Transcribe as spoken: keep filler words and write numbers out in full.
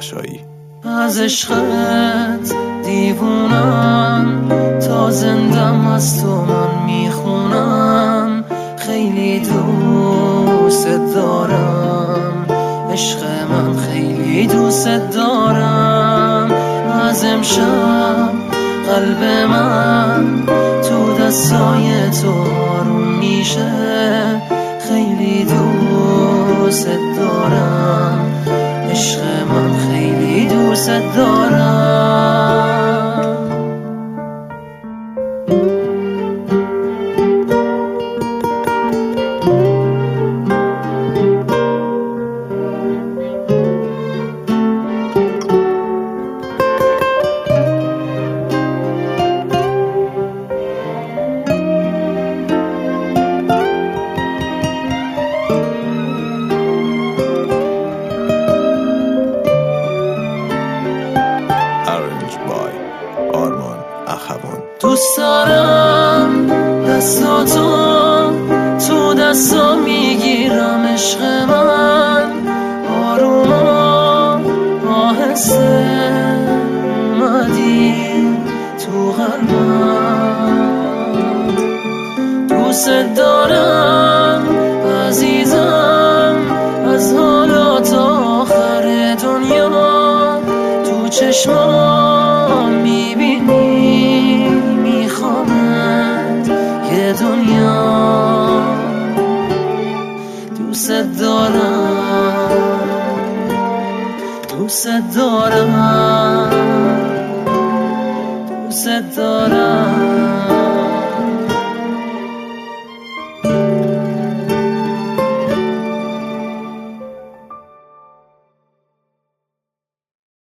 پاشایی. از عشقت دیوونم، تا زندم از تو من میخونم. خیلی دوست دارم، عشق من خیلی دوست دارم. از امشب قلب من تو دستای تو آروم میشه. خیلی دوست دارم، عشق من خیلی دوست دارم. دوست دارم دستاتو تو دستا میگیرم، عشق من آروم آهسته اومدی تو قلبم. دوست دارم عزیزم، از حالا تا آخر دنیا تو چشمام میبینی میخوامت یه دنیا. دوست دارم دوست دارم دوست دارم